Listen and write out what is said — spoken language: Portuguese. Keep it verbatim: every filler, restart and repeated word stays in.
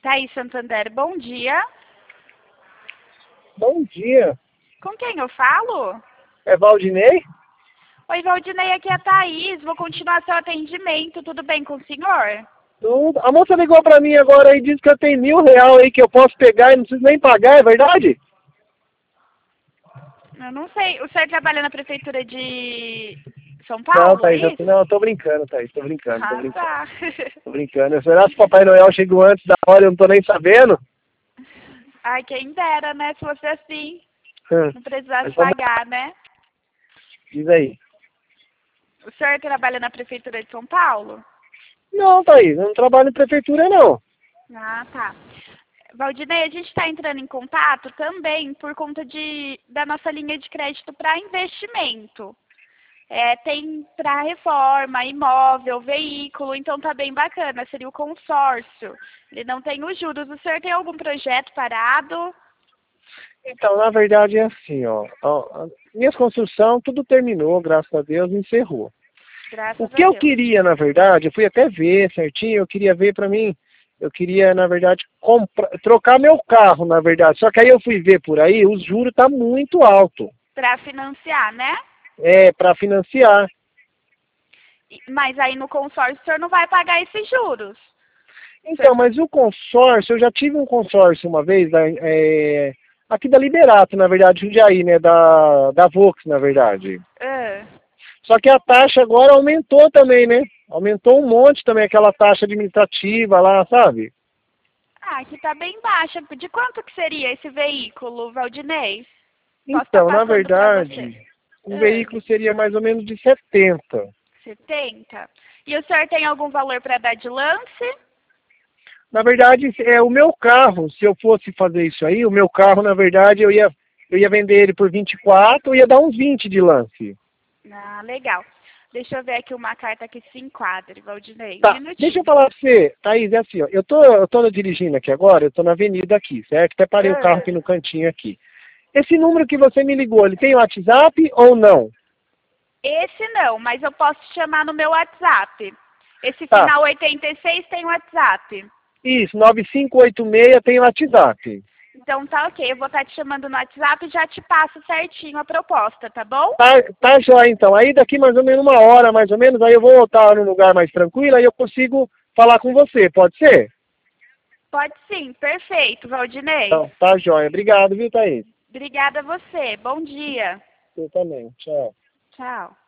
Thaís Santander, bom dia. Bom dia. Com quem eu falo? É Valdinei? Oi, Valdinei, aqui é a Thaís. Vou continuar seu atendimento. Tudo bem com o senhor? Tudo. A moça ligou pra mim agora e disse que eu tenho mil real aí que eu posso pegar e não preciso nem pagar, é verdade? Eu não sei. O senhor trabalha na prefeitura de São Não, Paulo, é Thaís, eu, isso? não, eu tô brincando, Thaís, tô brincando, tô Ah, brincando. tá. Tô brincando. Será que o Papai Noel chegou antes da hora e eu não tô nem sabendo? Ai, quem dera, né? Se fosse assim, Hum. não precisasse Mas vamos- pagar, né? Diz aí. O senhor trabalha na prefeitura de São Paulo? Não, Thaís, eu não trabalho em prefeitura, não. Ah, tá. Valdinei, a gente está entrando em contato também por conta de, da nossa linha de crédito para investimento. É, tem para reforma, imóvel, veículo, então tá bem bacana, seria o consórcio. Ele não tem os juros. O senhor tem algum projeto parado? Então, na verdade é assim, ó. ó a minha construção, tudo terminou, graças a Deus, encerrou. O Graças a que eu Deus. queria, na verdade, eu fui até ver certinho, eu queria ver pra mim, eu queria, na verdade, comprar, trocar meu carro, na verdade. Só que aí eu fui ver por aí, os juros tá muito alto. Para financiar, né? É, para financiar. E- Mas aí no consórcio o senhor não vai pagar esses juros. O Então, senhor- mas o consórcio, eu já tive um consórcio uma vez, da, é, aqui da Liberato, na verdade, Jundiaí, né, da, da Vox, na verdade. Ah, Só que a taxa agora aumentou também, né? Aumentou um monte também aquela taxa administrativa lá, sabe? Ah, aqui tá bem baixa. De quanto que seria esse veículo, Valdinei? Posso estar Então, na passando para você. verdade, um Ah, veículo seria mais ou menos de setenta. setenta. E o senhor tem algum valor para dar de lance? Na verdade, é o meu carro, se eu fosse fazer isso aí, o meu carro, na verdade, eu ia, eu ia vender ele por vinte e quatro, eu ia dar uns vinte de lance. Ah, legal. Deixa eu ver aqui uma carta que se enquadre, Valdinei. Um Tá, deixa minutinho. eu falar pra você, Thaís, é assim, ó, eu tô, eu tô dirigindo aqui agora, eu tô na avenida aqui, certo? Até parei o carro Ah, aqui no cantinho aqui. Esse número que você me ligou, ele tem WhatsApp ou não? esse não, mas eu posso te chamar no meu WhatsApp. Esse Tá, final oitenta e seis tem WhatsApp. isso, nove cinco oito seis tem WhatsApp. Então tá ok, eu vou estar te chamando no WhatsApp e já te passo certinho a proposta, tá bom? Tá, tá joia, então. Aí daqui mais ou menos uma hora, mais ou menos, aí eu vou estar num lugar mais tranquilo, aí eu consigo falar com você, pode ser? Pode sim, perfeito, Valdinei. Então, tá joia. Obrigado, viu, Thaís? Obrigada a você, bom dia. Eu também. Tchau. Tchau.